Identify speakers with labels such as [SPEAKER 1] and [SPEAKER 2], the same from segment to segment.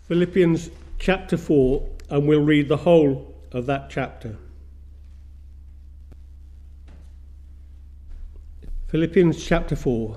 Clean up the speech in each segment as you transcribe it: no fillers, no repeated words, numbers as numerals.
[SPEAKER 1] Philippians chapter 4, and we'll read the whole of that chapter. Philippians chapter 4.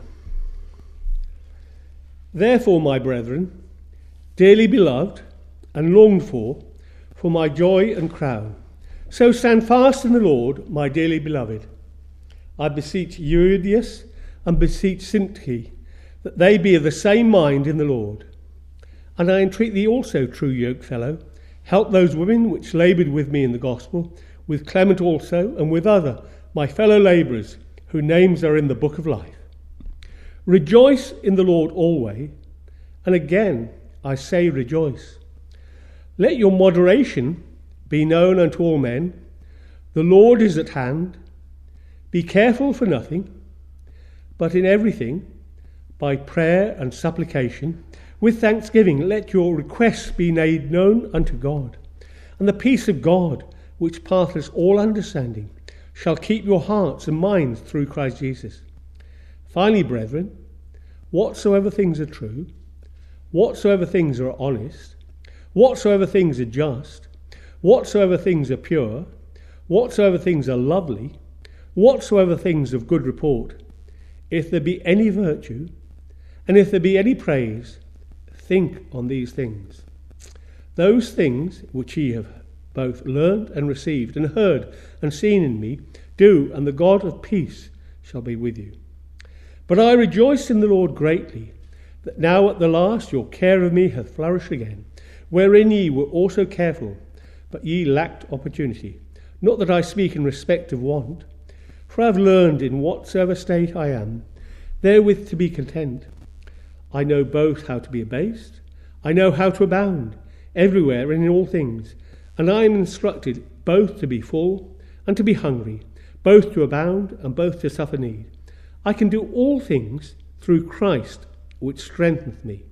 [SPEAKER 1] Therefore, my brethren, dearly beloved and longed for my joy and crown, so stand fast in the Lord, my dearly beloved. I beseech Euodias and beseech Syntyche, that they be of the same mind in the Lord. And I entreat thee also, true yokefellow, help those women which laboured with me in the gospel, with Clement also, and with other my fellow labourers, whose names are in the book of life. Rejoice in the Lord always, and again I say rejoice. Let your moderation be known unto all men. The Lord is at hand. Be careful for nothing, but in everything, by prayer and supplication, with thanksgiving, let your requests be made known unto God. And the peace of God, which passeth all understanding, shall keep your hearts and minds through Christ Jesus. Finally, brethren, whatsoever things are true, whatsoever things are honest, whatsoever things are just, whatsoever things are pure, whatsoever things are lovely, whatsoever things of good report, if there be any virtue, and if there be any praise, think on these things. Those things which ye have both learned and received and heard and seen in me, do, and the God of peace shall be with you. But I rejoice in the Lord greatly, that now at the last your care of me hath flourished again, wherein ye were also careful, but ye lacked opportunity. Not that I speak in respect of want, for I have learned in whatsoever state I am, therewith to be content. I know both how to be abased, I know how to abound, everywhere and in all things. And I am instructed both to be full and to be hungry, both to abound and both to suffer need. I can do all things through Christ, which strengtheneth me.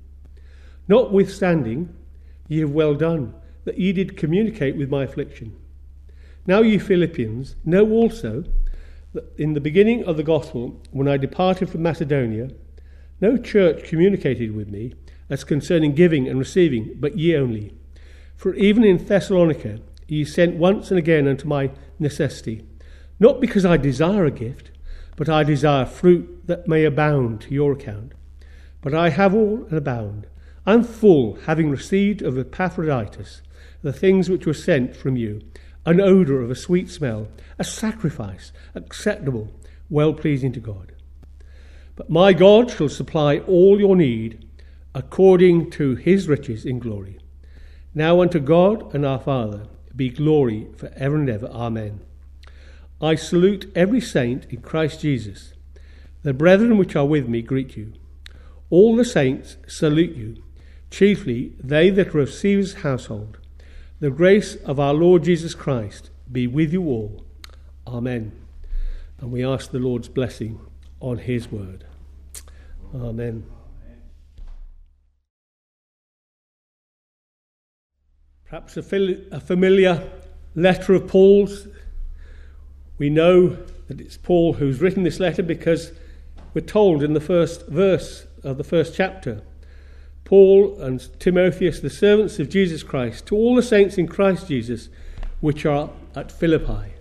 [SPEAKER 1] Notwithstanding, ye have well done, that ye did communicate with my affliction. Now ye Philippians know also that in the beginning of the gospel, when I departed from Macedonia, no church communicated with me as concerning giving and receiving, but ye only. For even in Thessalonica ye sent once and again unto my necessity, not because I desire a gift, but I desire fruit that may abound to your account. But I have all and abound. I am full, having received of Epaphroditus the things which were sent from you, an odour of a sweet smell, a sacrifice acceptable, well-pleasing to God. But my God shall supply all your need according to his riches in glory. Now unto God and our Father be glory for ever and ever. Amen. I salute every saint in Christ Jesus. The brethren which are with me greet you. All the saints salute you, chiefly they that are of Caesar's household. The grace of our Lord Jesus Christ be with you all. Amen. And we ask the Lord's blessing on his word. Amen. Perhaps a familiar letter of Paul's. We know that it's Paul who's written this letter because we're told in the first verse of the first chapter, Paul and Timotheus, the servants of Jesus Christ, to all the saints in Christ Jesus, which are at Philippi.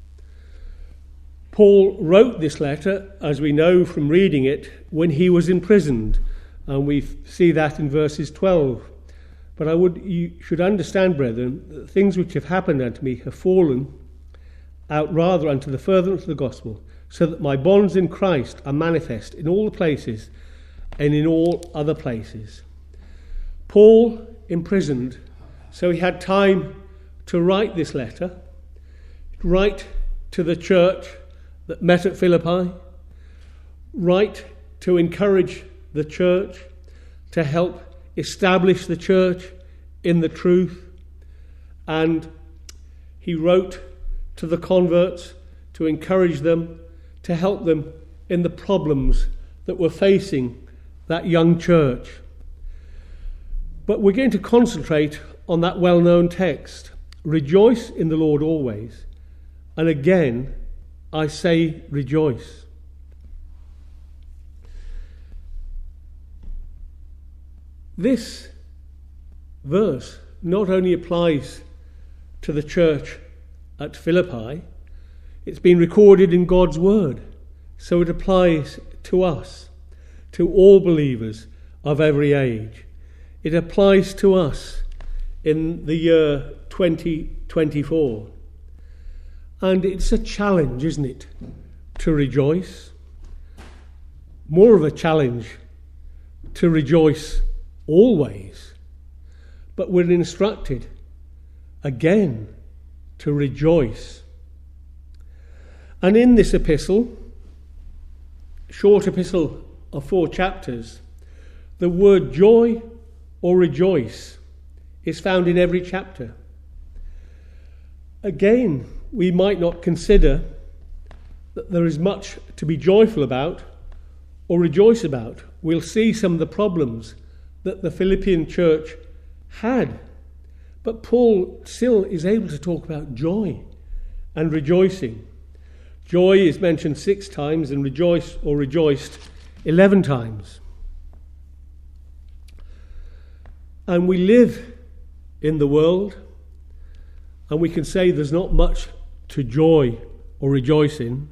[SPEAKER 1] Paul wrote this letter, as we know from reading it, when he was imprisoned, and we see that in verses 12. But you should understand, brethren, that things which have happened unto me have fallen out rather unto the furtherance of the gospel, so that my bonds in Christ are manifest in all the places and in all other places. Paul imprisoned, so he had time to write this letter, write to the church that met at Philippi, write to encourage the church, to help establish the church in the truth, and he wrote to the converts to encourage them, to help them in the problems that were facing that young church. But we're going to concentrate on that well-known text, rejoice in the Lord always, and again I say rejoice. This verse not only applies to the church at Philippi, it's been recorded in God's word, so it applies to us, to all believers of every age. It applies to us in the year 2024. And it's a challenge, isn't it, to rejoice? More of a challenge to rejoice always. But we're instructed again to rejoice. And in this epistle, short epistle of 4 chapters, the word joy or rejoice is found in every chapter. Again, we might not consider that there is much to be joyful about or rejoice about. We'll see some of the problems that the Philippian church had. But Paul still is able to talk about joy and rejoicing. Joy is mentioned 6 times and rejoice or rejoiced 11 times. And we live in the world, and we can say there's not much to joy or rejoice in.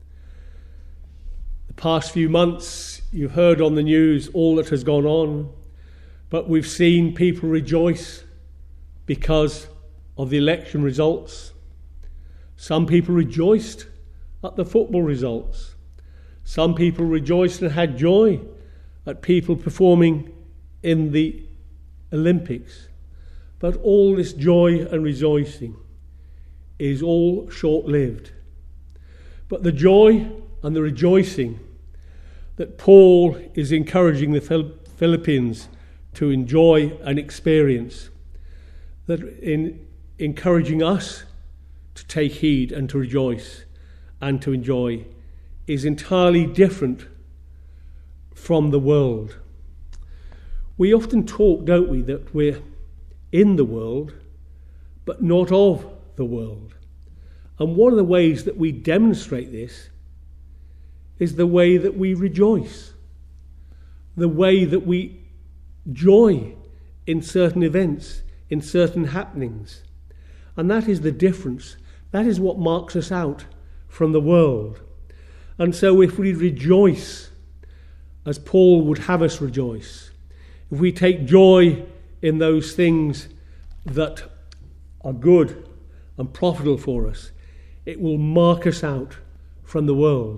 [SPEAKER 1] The past few months, you've heard on the news all that has gone on, but we've seen people rejoice because of the election results. Some people rejoiced at the football results. Some people rejoiced and had joy at people performing in the Olympics. But all this joy and rejoicing is all short-lived. But the joy and the rejoicing that Paul is encouraging the Philippians to enjoy and experience, that in encouraging us to take heed and to rejoice and to enjoy, is entirely different from the world. We often talk, don't we, that we're in the world, but not of the world. And one of the ways that we demonstrate this is the way that we rejoice, the way that we joy in certain events, in certain happenings. And that is the difference. That is what marks us out from the world. And so if we rejoice as Paul would have us rejoice, if we take joy in those things that are good and profitable for us, it will mark us out from the world.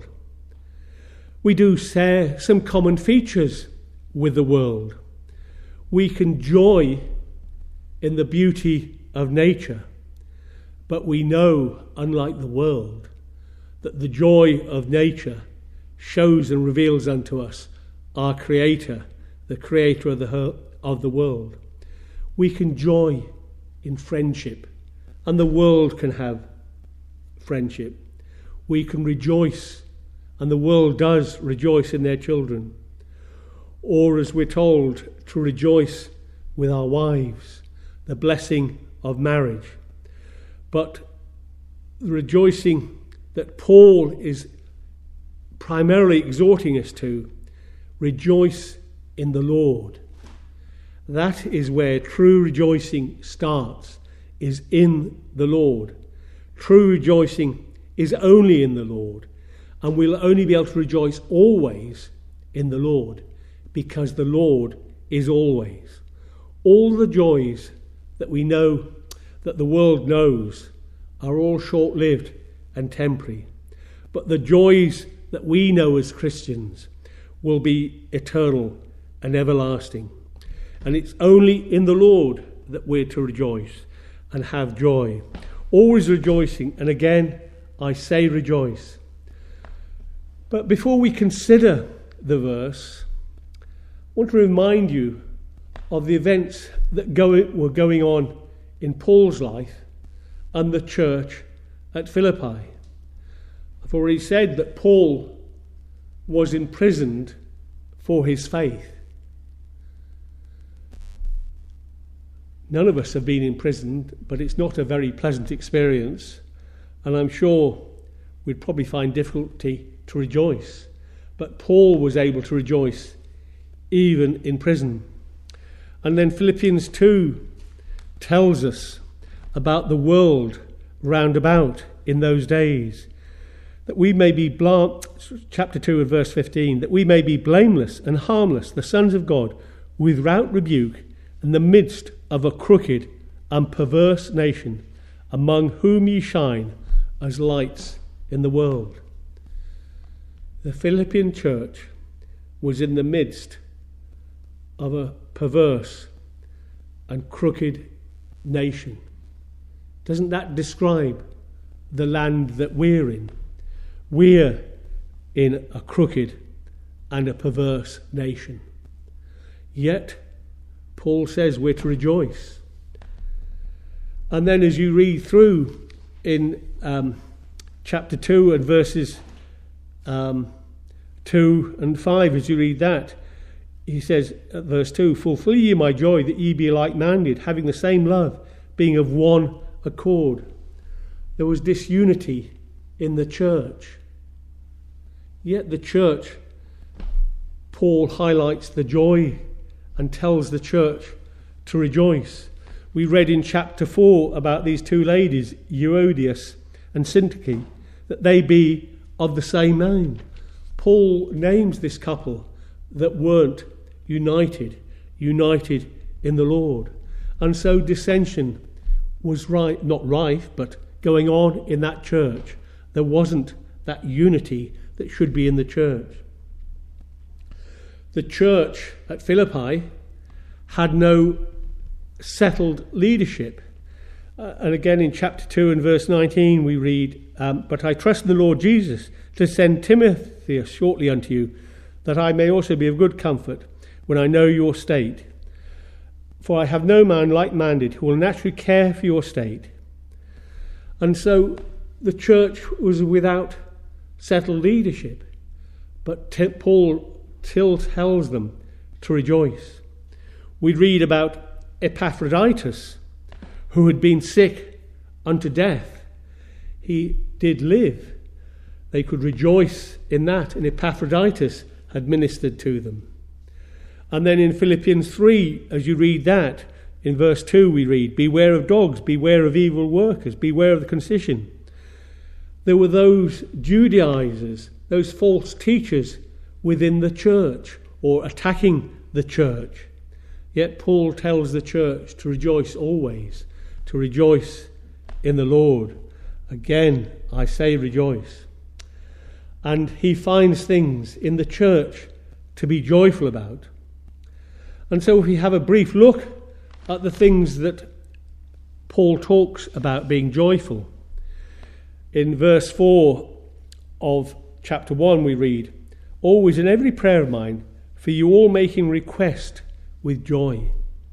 [SPEAKER 1] We do share some common features with the world. We can joy in the beauty of nature, but we know, unlike the world, that the joy of nature shows and reveals unto us our Creator, the Creator of the world. We can joy in friendship, and the world can have friendship. We can rejoice, and the world does rejoice in their children. Or, as we're told, to rejoice with our wives, the blessing of marriage. But the rejoicing that Paul is primarily exhorting us to, rejoice in the Lord. That is where true rejoicing starts, is in the Lord. True rejoicing is only in the Lord, and we'll only be able to rejoice always in the Lord, because the Lord is always. All the joys that we know, that the world knows, are all short-lived and temporary. But the joys that we know as Christians will be eternal and everlasting. And it's only in the Lord that we're to rejoice and have joy. Always rejoicing. And again, I say rejoice. But before we consider the verse, I want to remind you of the events that were going on in Paul's life and the church at Philippi. I've already said that Paul was imprisoned for his faith. None of us have been imprisoned, but it's not a very pleasant experience, and I'm sure we'd probably find difficulty to rejoice. But Paul was able to rejoice even in prison. And then Philippians 2 tells us about the world round about in those days, that we may be chapter 2 and verse 15, that we may be blameless and harmless, the sons of God, without rebuke, in the midst of a crooked and perverse nation, among whom ye shine as lights in the world. The Philippian church was in the midst of a perverse and crooked nation. Doesn't that describe the land that we're in? We're in a crooked and a perverse nation. Yet, Paul says we're to rejoice. And then as you read through in chapter 2 and verses 2 and 5, as you read that, he says at verse 2, fulfill ye my joy, that ye be like-minded, having the same love, being of one accord. There was disunity in the church. Yet the church, Paul highlights the joy and tells the church to rejoice. We read in chapter 4 about these two ladies, Euodias and Syntyche, that they be of the same mind. Paul names this couple that weren't united in the Lord. And so dissension was not rife, but going on in that church. There wasn't that unity that should be in the church. The church at Philippi had no settled leadership. And again in chapter 2 and verse 19 we read, but I trust in the Lord Jesus to send Timothy shortly unto you, that I may also be of good comfort when I know your state. For I have no man like-minded who will naturally care for your state. And so the church was without settled leadership. But Paul still tells them to rejoice. We read about Epaphroditus, who had been sick unto death. He did live. They could rejoice in that, and Epaphroditus had ministered to them. And then in Philippians 3, as you read that, in verse 2 we read, beware of dogs, beware of evil workers, beware of the concision. There were those Judaizers, those false teachers within the church, or attacking the church. Yet Paul tells the church to rejoice always, to rejoice in the Lord. Again, I say rejoice. And he finds things in the church to be joyful about. And so if we have a brief look at the things that Paul talks about being joyful. In verse 4 of chapter 1 we read, always in every prayer of mine, for you all making request with joy.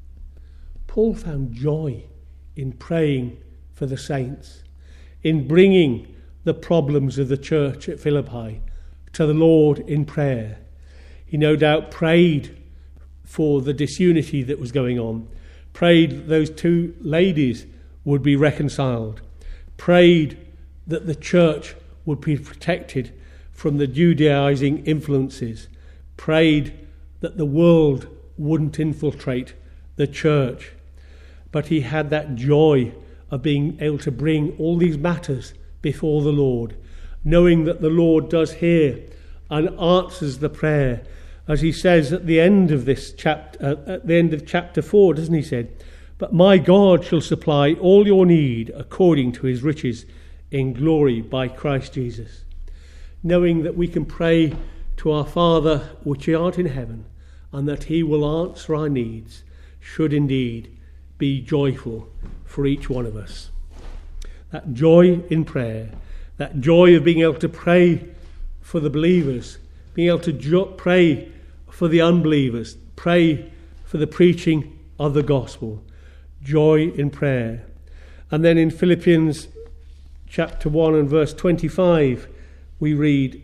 [SPEAKER 1] Paul found joy in praying for the saints, in bringing the problems of the church at Philippi to the Lord in prayer. He no doubt prayed for the disunity that was going on, prayed that those two ladies would be reconciled, prayed that the church would be protected from the Judaizing influences, prayed that the world wouldn't infiltrate the church. But he had that joy of being able to bring all these matters before the Lord, knowing that the Lord does hear and answers the prayer, as he says at the end of this chapter, at the end of chapter 4, doesn't he say, but my God shall supply all your need according to his riches in glory by Christ Jesus. Knowing that we can pray to our Father which art in heaven, and that he will answer our needs, should indeed be joyful for each one of us. That joy in prayer, that joy of being able to pray for the believers, being able to pray for the unbelievers, pray for the preaching of the gospel, joy in prayer. And then in Philippians chapter 1 and verse 25 we read,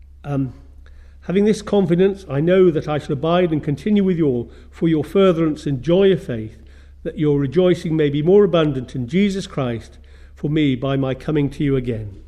[SPEAKER 1] having this confidence, I know that I shall abide and continue with you all for your furtherance and joy of faith, that your rejoicing may be more abundant in Jesus Christ for me by my coming to you again.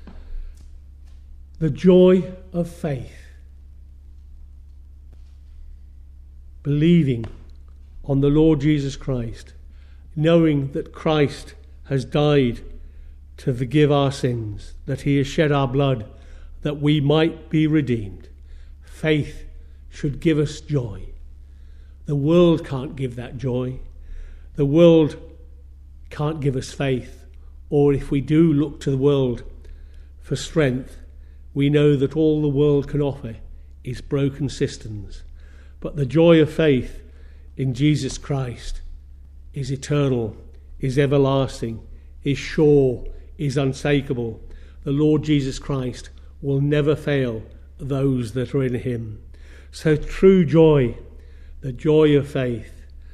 [SPEAKER 1] The joy of faith, believing on the Lord Jesus Christ, knowing that Christ has died to forgive our sins, that he has shed our blood, that we might be redeemed. Faith should give us joy. The world can't give that joy. The world can't give us faith. Or if we do look to the world for strength, we know that all the world can offer is broken cisterns. But the joy of faith in Jesus Christ is eternal, is everlasting, is sure, is unshakable. The Lord Jesus Christ will never fail those that are in him. So true joy, the joy of faith.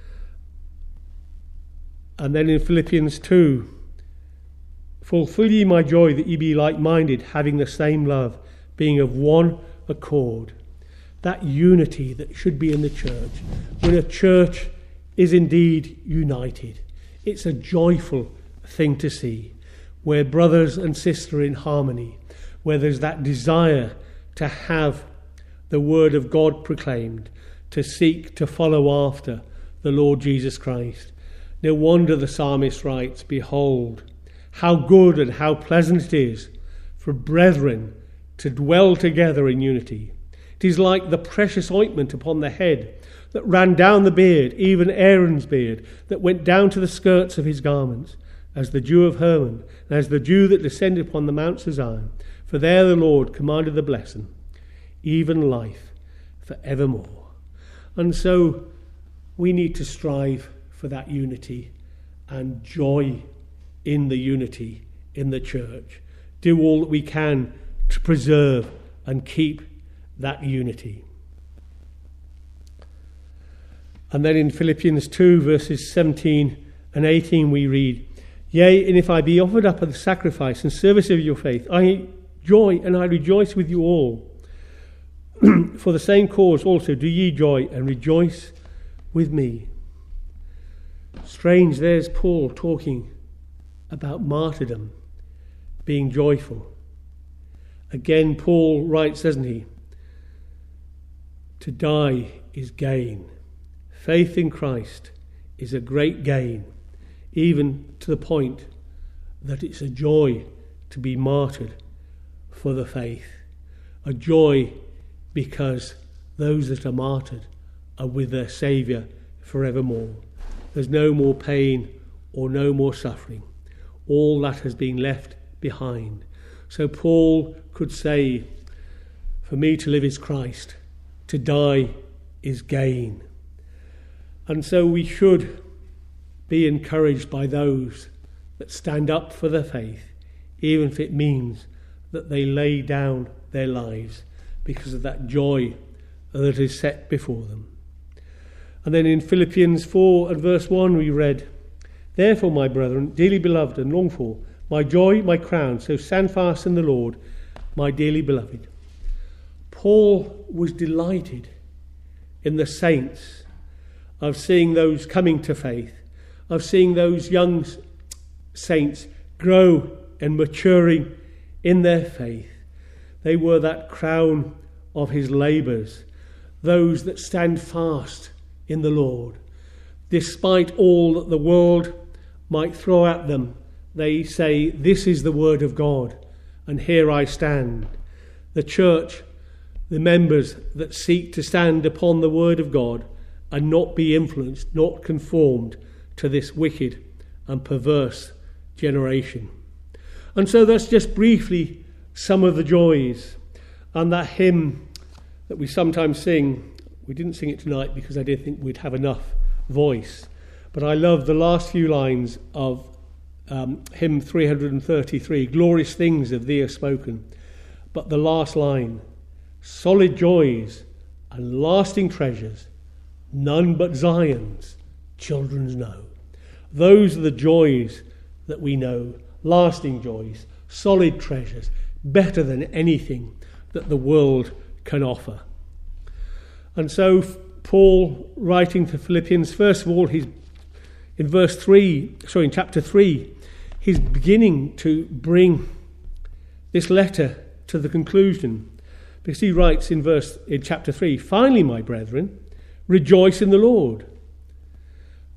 [SPEAKER 1] And then in Philippians 2, fulfill ye my joy that ye be like-minded, having the same love, being of one accord. That unity that should be in the church. When a church is indeed united, it's a joyful thing to see, where brothers and sisters are in harmony, where there's that desire to have the word of God proclaimed, to seek to follow after the Lord Jesus Christ. No wonder the psalmist writes, behold, how good and how pleasant it is for brethren to dwell together in unity. It is like the precious ointment upon the head that ran down the beard, even Aaron's beard, that went down to the skirts of his garments, as the dew of Hermon, and as the dew that descended upon the mounts of Zion. For there the Lord commanded the blessing, even life for evermore. And so we need to strive for that unity and joy in the unity in the church. Do all that we can to preserve and keep that unity. And then in Philippians 2 verses 17 and 18 we read, yea, and if I be offered up as a sacrifice in service of your faith, I joy and I rejoice with you all. For the same cause also do ye joy and rejoice with me. Strange, there's Paul talking about martyrdom, being joyful. Again, Paul writes, doesn't he? To die is gain. Faith in Christ is a great gain, even to the point that it's a joy to be martyred for the faith. A joy because those that are martyred are with their Saviour forevermore. There's no more pain or no more suffering. All that has been left behind. So Paul could say, for me to live is Christ, to die is gain. And so we should be encouraged by those that stand up for their faith, even if it means that they lay down their lives because of that joy that is set before them. And then in Philippians 4 and verse 1 we read, therefore, my brethren, dearly beloved and longed for, my joy, my crown, so stand fast in the Lord, my dearly beloved. Paul was delighted in the saints, of seeing those coming to faith, of seeing those young saints grow and maturing in their faith. They were that crown of his labours, those that stand fast in the Lord. Despite all that the world might throw at them, they say, this is the word of God, and here I stand. The church, the members that seek to stand upon the word of God and not be influenced, not conformed to this wicked and perverse generation. And so that's just briefly some of the joys. And that hymn that we sometimes sing, we didn't sing it tonight because I didn't think we'd have enough voice, but I love the last few lines of hymn 333, glorious things of thee are spoken. But the last line, solid joys and lasting treasures, none but Zion's children know. Those are the joys that we know, lasting joys, solid treasures, better than anything that the world can offer. And so Paul, writing to Philippians, first of all, he's in chapter 3, he's beginning to bring this letter to the conclusion, because he writes in chapter 3, finally, my brethren, rejoice in the Lord.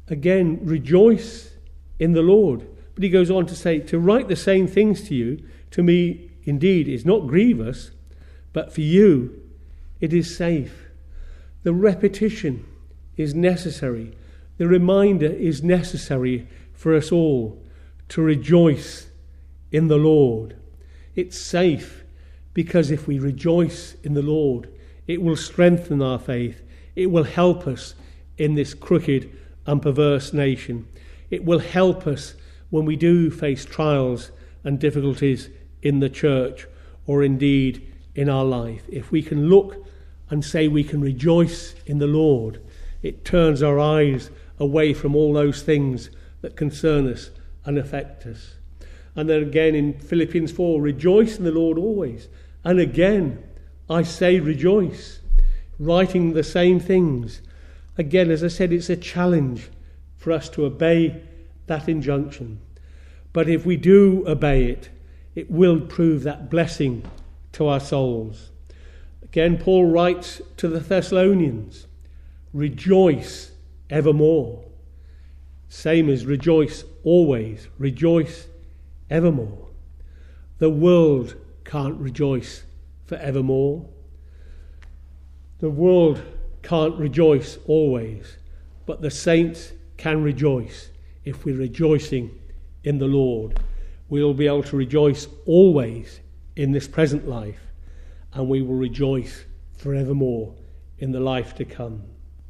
[SPEAKER 1] Again, rejoice in the Lord. But he goes on to say, to write the same things to you, to me indeed is not grievous, but for you it is safe. The repetition is necessary. The reminder is necessary for us all to rejoice in the Lord. It's safe because if we rejoice in the Lord, it will strengthen our faith. It will help us in this crooked and perverse nation. It will help us when we do face trials and difficulties in the church or indeed in our life. If we can look and say we can rejoice in the Lord, it turns our eyes away from all those things that concern us and affect us. And then again in Philippians 4, rejoice in the Lord always. And again, I say rejoice, writing the same things. Again, as I said, it's a challenge for us to obey that injunction. But if we do obey it, it will prove that blessing to our souls. Again, Paul writes to the Thessalonians, rejoice evermore. Same as rejoice always, rejoice evermore. The world can't rejoice forevermore. The world can't rejoice always, but the saints can rejoice if we're rejoicing in the Lord. We'll be able to rejoice always in this present life, and we will rejoice forevermore in the life to come.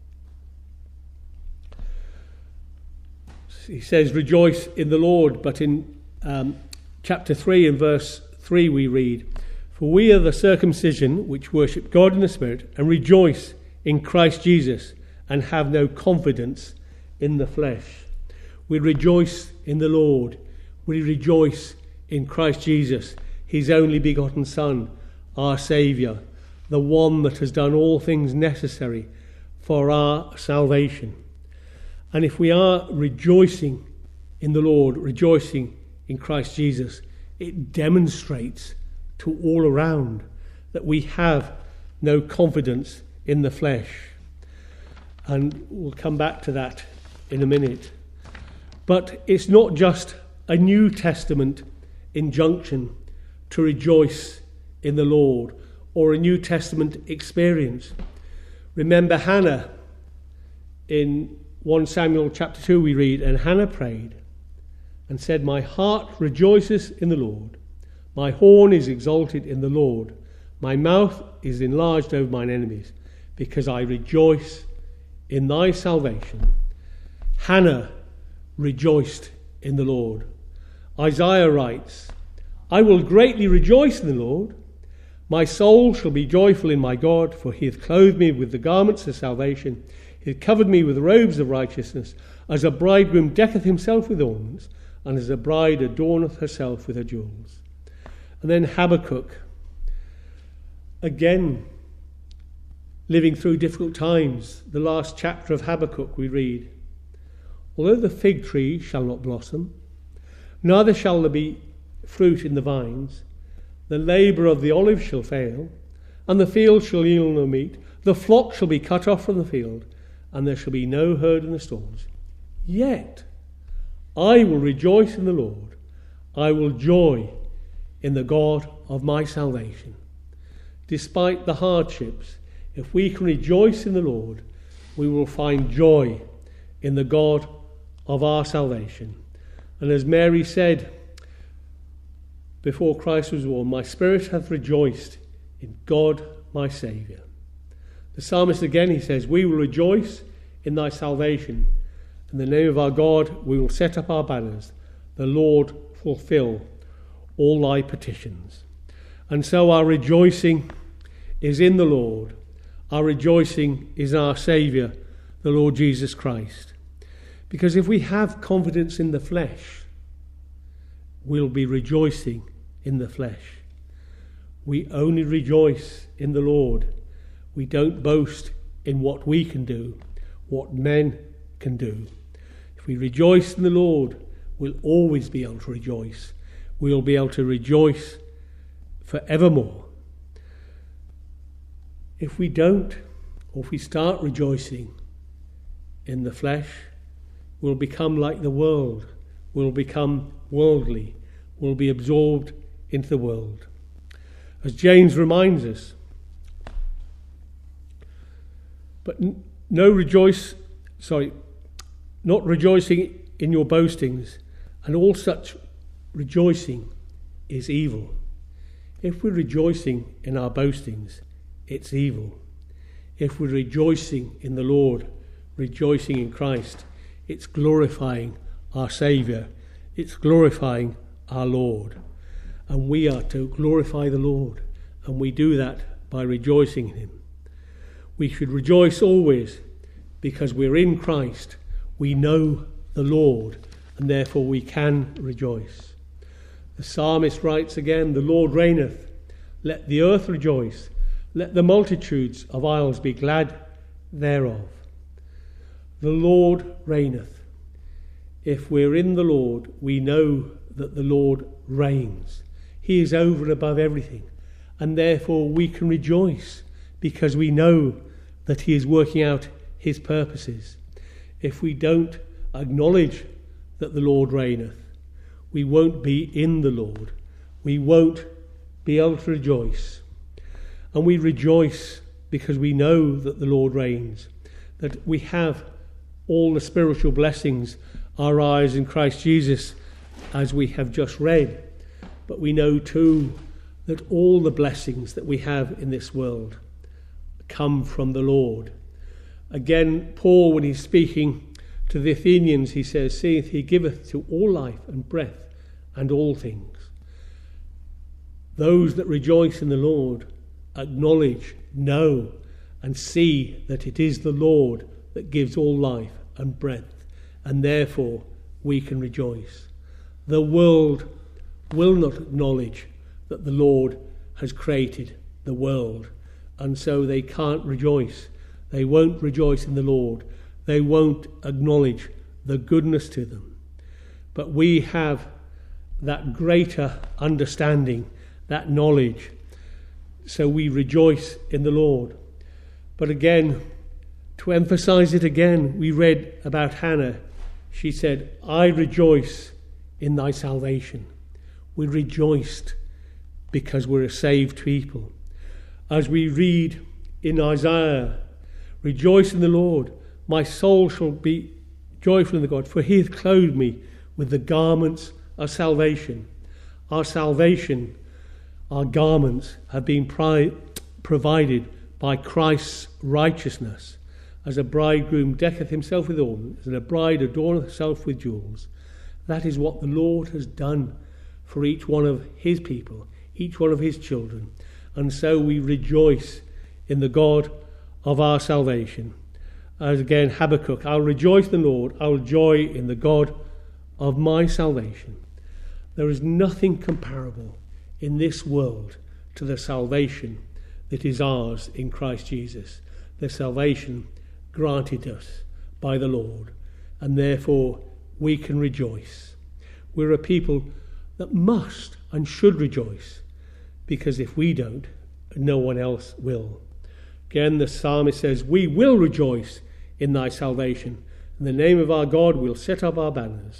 [SPEAKER 1] He says, rejoice in the Lord, but in chapter 3 and verse 3 we read, for we are the circumcision which worship God in the Spirit and rejoice in Christ Jesus and have no confidence in the flesh. We rejoice in the Lord. We rejoice in Christ Jesus, his only begotten Son, our Saviour, the one that has done all things necessary for our salvation. And if we are rejoicing in the Lord, rejoicing in Christ Jesus, it demonstrates to all around that we have no confidence in the flesh. And we'll come back to that in a minute. But it's not just a New Testament injunction to rejoice in the Lord or a New Testament experience. Remember Hannah. In 1 Samuel chapter 2 we read, and Hannah prayed and said, my heart rejoices in the Lord. My horn is exalted in the Lord. My mouth is enlarged over mine enemies, because I rejoice in thy salvation. Hannah rejoiced in the Lord. Isaiah writes, I will greatly rejoice in the Lord. My soul shall be joyful in my God, for he hath clothed me with the garments of salvation. He hath covered me with robes of righteousness, as a bridegroom decketh himself with ornaments, and as a bride adorneth herself with her jewels. And then Habakkuk, again, living through difficult times. The last chapter of Habakkuk we read, although the fig tree shall not blossom, neither shall there be fruit in the vines, the labour of the olive shall fail, and the field shall yield no meat, the flock shall be cut off from the field, and there shall be no herd in the stalls. Yet I will rejoice in the Lord. I will joy in the God of my salvation. Despite the hardships, if we can rejoice in the Lord, we will find joy in the God of our salvation. And as Mary said before Christ was born, my spirit hath rejoiced in God my Saviour. The psalmist again, he says, we will rejoice in thy salvation. In the name of our God we will set up our banners. The Lord fulfill all thy petitions. And so our rejoicing is in the Lord. Our rejoicing is in our Saviour, the Lord Jesus Christ. Because if we have confidence in the flesh, we'll be rejoicing in the flesh. We only rejoice in the Lord. We don't boast in what we can do, what men can do. If we rejoice in the Lord, we'll always be able to rejoice. We'll be able to rejoice forevermore. If we don't, or if we start rejoicing in the flesh, we'll become like the world, we'll become worldly, we'll be absorbed into the world. As James reminds us, but not rejoicing in your boastings, and all such rejoicing is evil. If we're rejoicing in our boastings, it's evil. If we're rejoicing in the Lord, rejoicing in Christ, it's glorifying our Saviour, it's glorifying our Lord. And we are to glorify the Lord, and we do that by rejoicing in him. We should rejoice always because we're in Christ. We know the Lord, and therefore we can rejoice. The psalmist writes again, "The Lord reigneth, let the earth rejoice, let the multitudes of isles be glad thereof." The Lord reigneth. If we're in the Lord, we know that the Lord reigns. He is over and above everything, and therefore we can rejoice because we know that he is working out his purposes. If we don't acknowledge that the Lord reigneth, we won't be in the Lord. We won't be able to rejoice. And we rejoice because we know that the Lord reigns, that we have all the spiritual blessings our eyes in Christ Jesus, as we have just read. But we know too that all the blessings that we have in this world come from the Lord. Again, Paul, when he's speaking to the Athenians, he says, "Seeth he giveth to all life and breath and all things." Those that rejoice in the Lord acknowledge, know, and see that it is the Lord that gives all life and breath, and therefore we can rejoice. The world will not acknowledge that the Lord has created the world, and so they can't rejoice. They won't rejoice in the Lord. They won't acknowledge the goodness to them. But we have that greater understanding, that knowledge, so we rejoice in the Lord. But again, to emphasize it again, we read about Hannah. She said, "I rejoice in thy salvation." We rejoiced because we're a saved people. As we read in Isaiah, "Rejoice in the Lord, my soul shall be joyful in the God, for he hath clothed me with the garments of salvation." Our salvation, our garments, have been provided by Christ's righteousness. As a bridegroom decketh himself with ornaments, and a bride adorneth herself with jewels. That is what the Lord has done for each one of his people, each one of his children. And so we rejoice in the God of our salvation. As again, Habakkuk, "I'll rejoice in the Lord, I'll joy in the God of my salvation." There is nothing comparable in this world to the salvation that is ours in Christ Jesus, the salvation granted us by the Lord, and therefore we can rejoice. We're a people that must and should rejoice, because if we don't, no one else will. Again, the psalmist says, "We will rejoice in thy salvation. In the name of our God we'll set up our banners."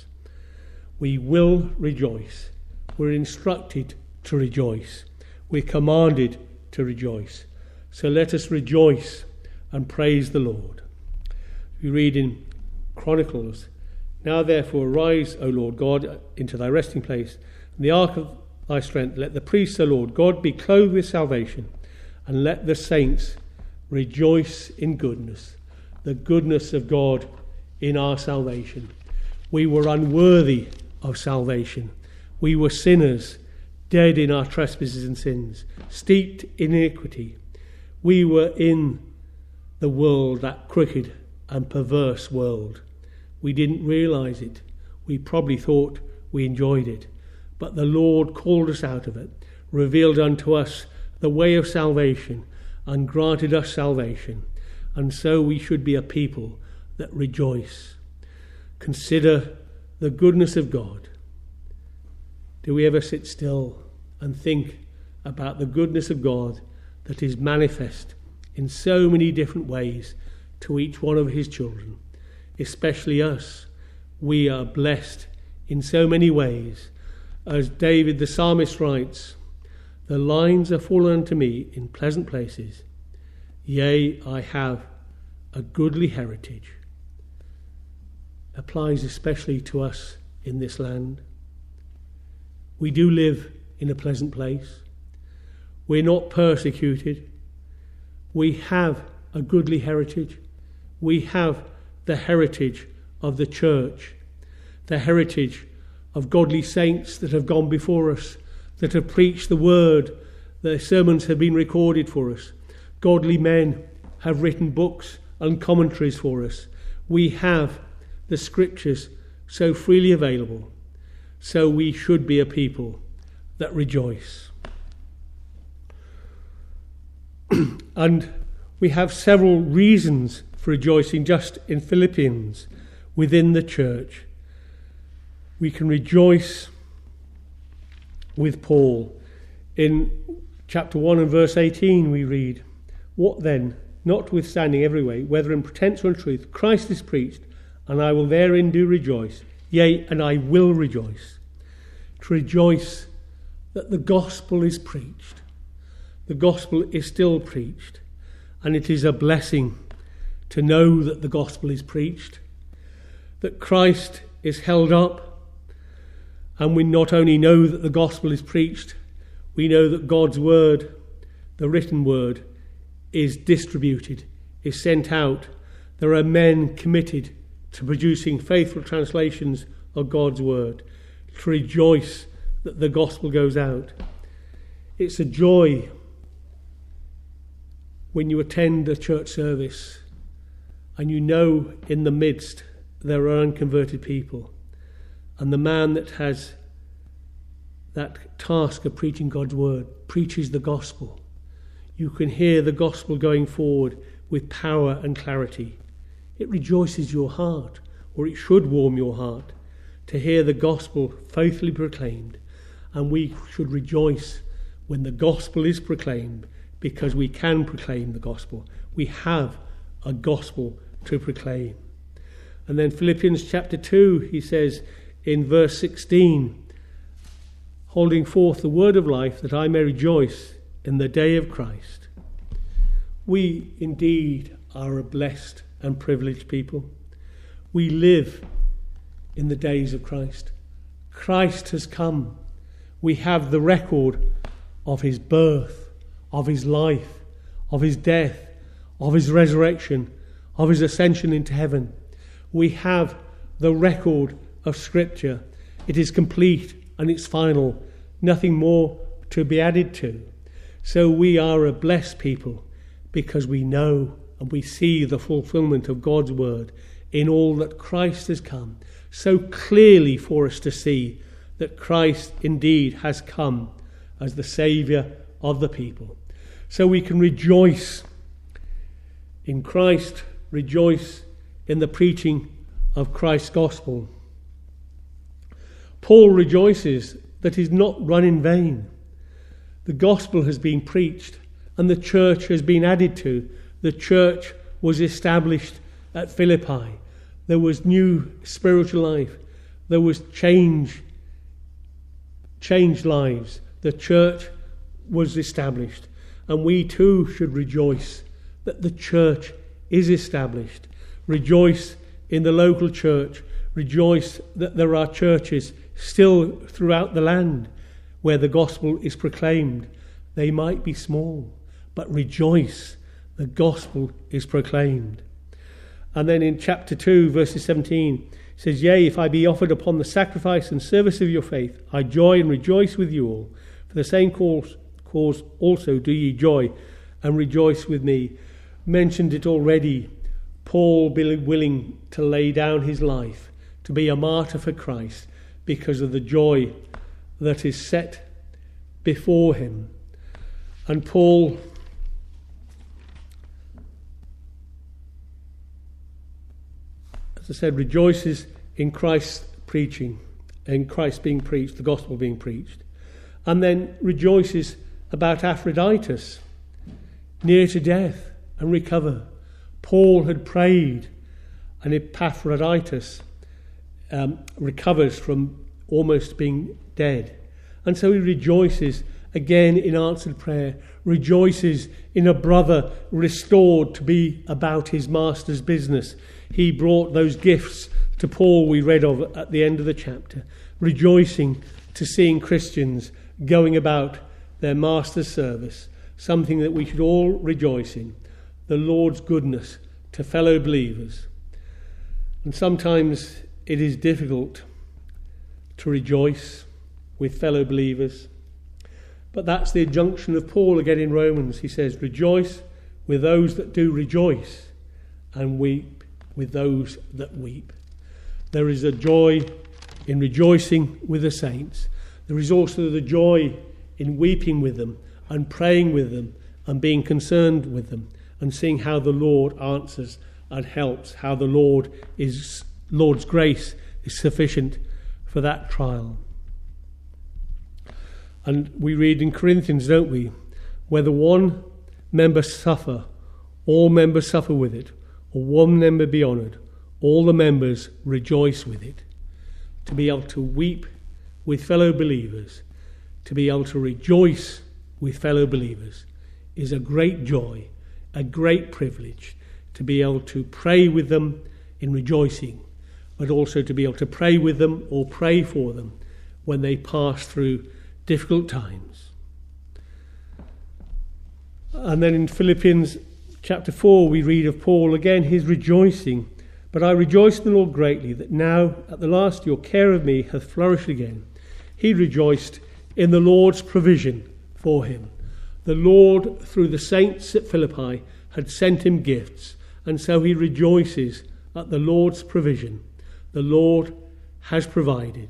[SPEAKER 1] We will rejoice. We're instructed to rejoice. We're commanded to rejoice. So let us rejoice and praise the Lord. We read in Chronicles, "Now therefore arise, O Lord God, into thy resting place, and the ark of thy strength. Let the priests, O Lord God, be clothed with salvation, and let the saints rejoice in goodness." The goodness of God in our salvation. We were unworthy of salvation. We were sinners, dead in our trespasses and sins, steeped in iniquity. We were in the world, that crooked and perverse world. We didn't realize it. We probably thought we enjoyed it. But the Lord called us out of it, revealed unto us the way of salvation, and granted us salvation. And so we should be a people that rejoice. Consider the goodness of God. Do we ever sit still and think about the goodness of God that is manifest in so many different ways to each one of his children, especially us, we are blessed in so many ways. As David the psalmist writes, "The lines are fallen unto me in pleasant places. Yea, I have a goodly heritage." Applies especially to us in this land. We do live in a pleasant place. We're not persecuted. We have a goodly heritage. We have the heritage of the church, the heritage of godly saints that have gone before us, that have preached the word. Their sermons have been recorded for us. Godly men have written books and commentaries for us. We have the scriptures so freely available. So we should be a people that rejoice. And we have several reasons for rejoicing just in Philippians within the church. We can rejoice with Paul. In chapter 1 and verse 18 we read, "What then, notwithstanding every way, whether in pretense or in truth, Christ is preached, and I will therein do rejoice, yea, and I will rejoice." To rejoice that the gospel is preached. The gospel is still preached, and it is a blessing to know that the gospel is preached, that Christ is held up, and we not only know that the gospel is preached, we know that God's word, the written word, is distributed, is sent out. There are men committed to producing faithful translations of God's word, to rejoice that the gospel goes out. It's a joy when you attend a church service and you know in the midst there are unconverted people, and the man that has that task of preaching God's word preaches the gospel. You can hear the gospel going forward with power and clarity. It rejoices your heart, or it should warm your heart, to hear the gospel faithfully proclaimed. And we should rejoice when the gospel is proclaimed, because we can proclaim the gospel. We have a gospel to proclaim. And then Philippians chapter 2, he says in verse 16, "Holding forth the word of life, that I may rejoice in the day of Christ." We indeed are a blessed and privileged people. We live in the days of Christ. Christ has come. We have the record of his birth, of his life, of his death, of his resurrection, of his ascension into heaven. We have the record of Scripture. It is complete and it's final. Nothing more to be added to. So we are a blessed people because we know and we see the fulfillment of God's word in all that Christ has come. So clearly for us to see that Christ indeed has come as the Saviour of the people. So we can rejoice in Christ, rejoice in the preaching of Christ's gospel. Paul rejoices that he's not run in vain. The gospel has been preached and the church has been added to. The church was established at Philippi. There was new spiritual life. There was changed lives. The church was established. And we too should rejoice that the church is established. Rejoice in the local church. Rejoice that there are churches still throughout the land where the gospel is proclaimed. They might be small, but rejoice, the gospel is proclaimed. And then in chapter 2, verses 17, it says, "Yea, if I be offered upon the sacrifice and service of your faith, I joy and rejoice with you all. For the same cause also do ye joy and rejoice with me." Mentioned it already. Paul being willing to lay down his life, to be a martyr for Christ, because of the joy that is set before him. And Paul as I said, rejoices in Christ's preaching, in Christ being preached, the gospel being preached. And then rejoices about Epaphroditus, near to death and recover. Paul had prayed, and Epaphroditus recovers from almost being dead. And so he rejoices again in answered prayer, rejoices in a brother restored to be about his master's business. He brought those gifts to Paul we read of at the end of the chapter, rejoicing to seeing Christians going about their master's service, something that we should all rejoice in, the Lord's goodness to fellow believers. And sometimes it is difficult to rejoice with fellow believers. But that's the injunction of Paul again in Romans. He says, rejoice with those that do rejoice, and weep with those that weep. There is a joy in rejoicing with the saints. There is also the joy in weeping with them and praying with them and being concerned with them and seeing how the Lord answers and helps, how the Lord's grace is sufficient for that trial. And we read in Corinthians, don't we, whether one member suffer, all members suffer with it, or one member be honoured, all the members rejoice with it. To be able to weep with fellow believers, to be able to rejoice with fellow believers is a great joy, a great privilege, to be able to pray with them in rejoicing, but also to be able to pray with them or pray for them when they pass through difficult times. And then in Philippians chapter 4 we read of Paul again, his rejoicing. But I rejoice in the Lord greatly that now at the last your care of me hath flourished again. He rejoiced in the Lord's provision for him. The Lord, through the saints at Philippi, had sent him gifts, and so he rejoices at the Lord's provision. The Lord has provided.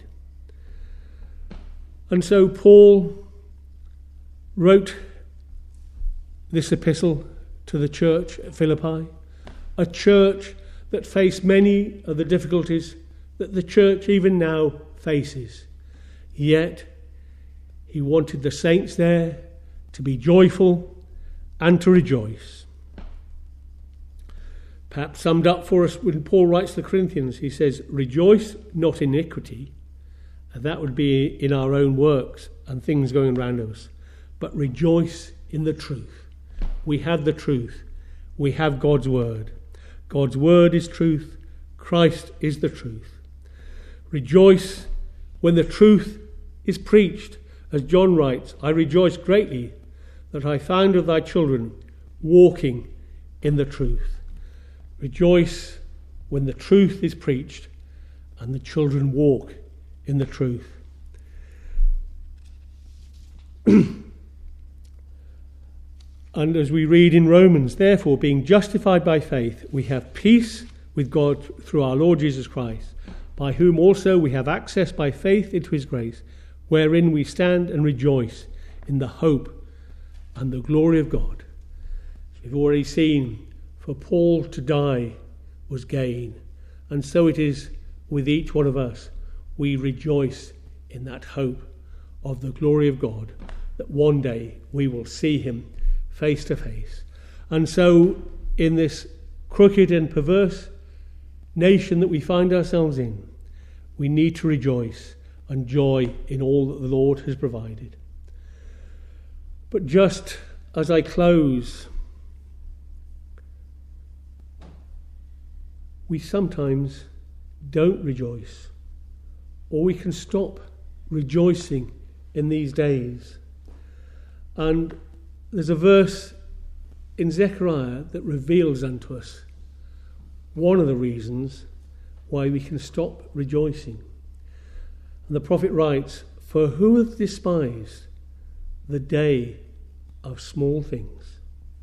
[SPEAKER 1] And so Paul wrote this epistle to the church at Philippi, a church that faced many of the difficulties that the church even now faces. Yet he wanted the saints there to be joyful and to rejoice. Perhaps summed up for us when Paul writes to the Corinthians, he says, rejoice not in iniquity, and that would be in our own works and things going around us, but rejoice in the truth. We have the truth. We have God's word. God's word is truth. Christ is the truth. Rejoice when the truth is preached. As John writes, I rejoice greatly that I found of thy children walking in the truth. Rejoice when the truth is preached and the children walk in the truth. And as we read in Romans, therefore, being justified by faith, we have peace with God through our Lord Jesus Christ, by whom also we have access by faith into his grace, wherein we stand and rejoice in the hope and the glory of God. We've already seen, for Paul to die was gain, and so it is with each one of us. We rejoice in that hope of the glory of God, that one day we will see him face to face. And so in this crooked and perverse nation that we find ourselves in, we need to rejoice and joy in all that the Lord has provided. But just as I close, we sometimes don't rejoice, or we can stop rejoicing in these days. And there's a verse in Zechariah that reveals unto us one of the reasons why we can stop rejoicing. And the prophet writes, for who hath despised the day of small things?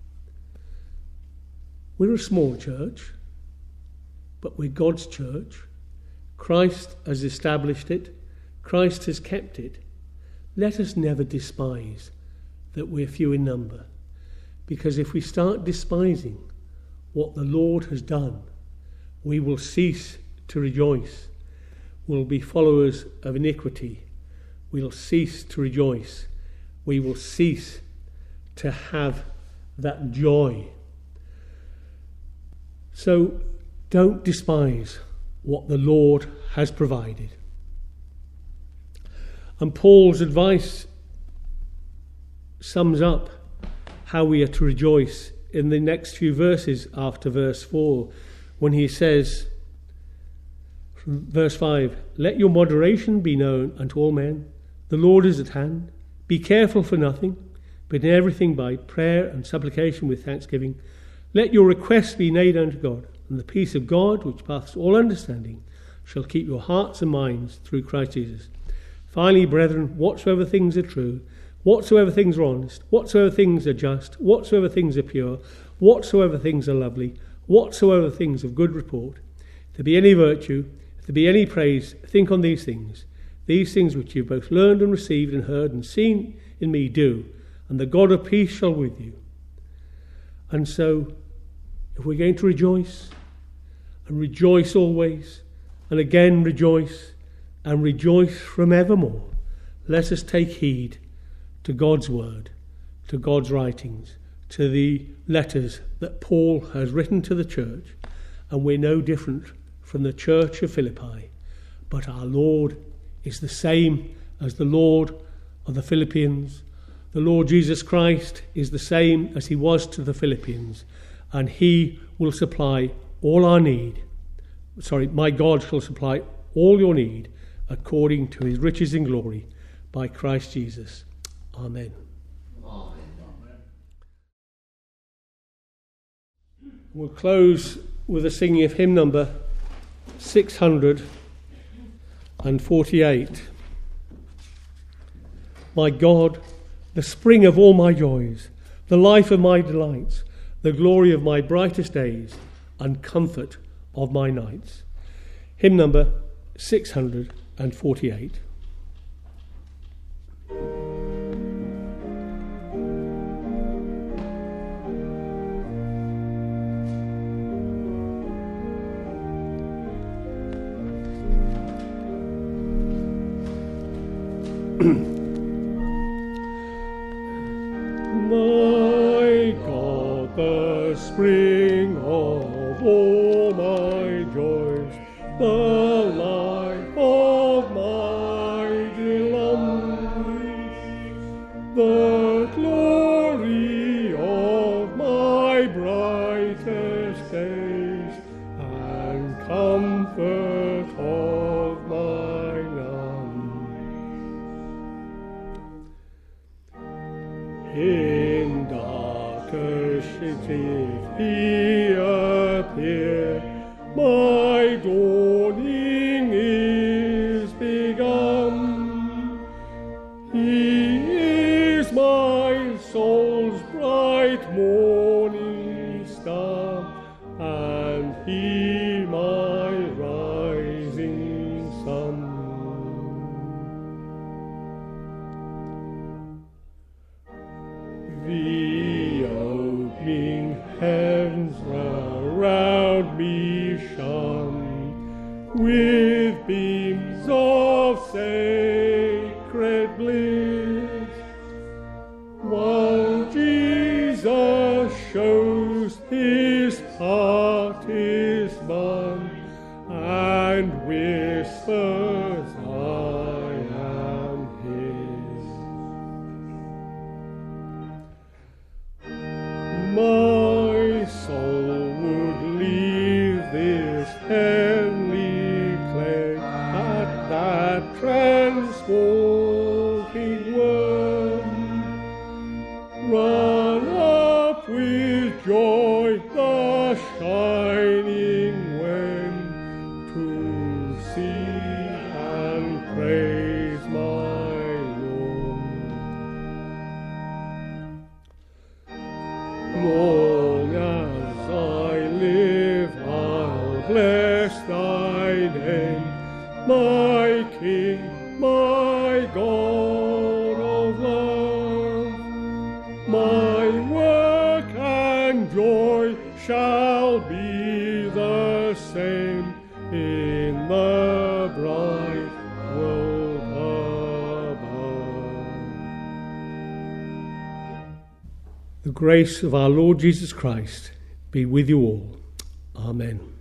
[SPEAKER 1] We're a small church, but we're God's church. Christ has established it. Christ has kept it. Let us never despise that we're few in number, because if we start despising what the Lord has done, we will cease to rejoice. We'll be followers of iniquity. We'll cease to rejoice. We will cease to have that joy. So don't despise what the Lord has provided. And Paul's advice sums up how we are to rejoice in the next few verses after verse 4, when he says, from verse 5, "Let your moderation be known unto all men. The Lord is at hand. Be careful for nothing, but in everything by prayer and supplication with thanksgiving. Let your requests be made unto God, and the peace of God, which passeth all understanding, shall keep your hearts and minds through Christ Jesus. Finally, brethren, whatsoever things are true, whatsoever things are honest, whatsoever things are just, whatsoever things are pure, whatsoever things are lovely, whatsoever things of good report, if there be any virtue, if there be any praise, think on these things. These things which you have both learned and received and heard and seen in me do, and the God of peace shall with you." And so, if we're going to rejoice, and rejoice always, and again rejoice, and rejoice from evermore, let us take heed to God's word, to God's writings, to the letters that Paul has written to the church. And we're no different from the church of Philippi, but our Lord is the same as the Lord of the Philippians. The Lord Jesus Christ is the same as he was to the Philippians, and he will supply all our need. My God shall supply all your need according to his riches in glory by Christ Jesus. Amen.
[SPEAKER 2] Amen.
[SPEAKER 1] We'll close with the singing of hymn number 648. My God, the spring of all my joys, the life of my delights, the glory of my brightest days, and comfort of my nights. Hymn number 648. My God, the spring of all my joys, the life of my delights, the glory of my brightest days, and comfort of my night. In darkest city he appear, my dawning is begun. He is my soul's bright morning star, and he my rising sun. The opening heavens around me shone with beams of sacred bliss, while Jesus shows his heart is mine and whispers I am his. My soul would leave this heavenly clay at that transporting word, run up with joy the shining wind to see and praise my Lord. Long as I live, I'll bless thy name, my King, my God of love. My work and joy shall be the same in the bright world above. The grace of our Lord Jesus Christ be with you all. Amen.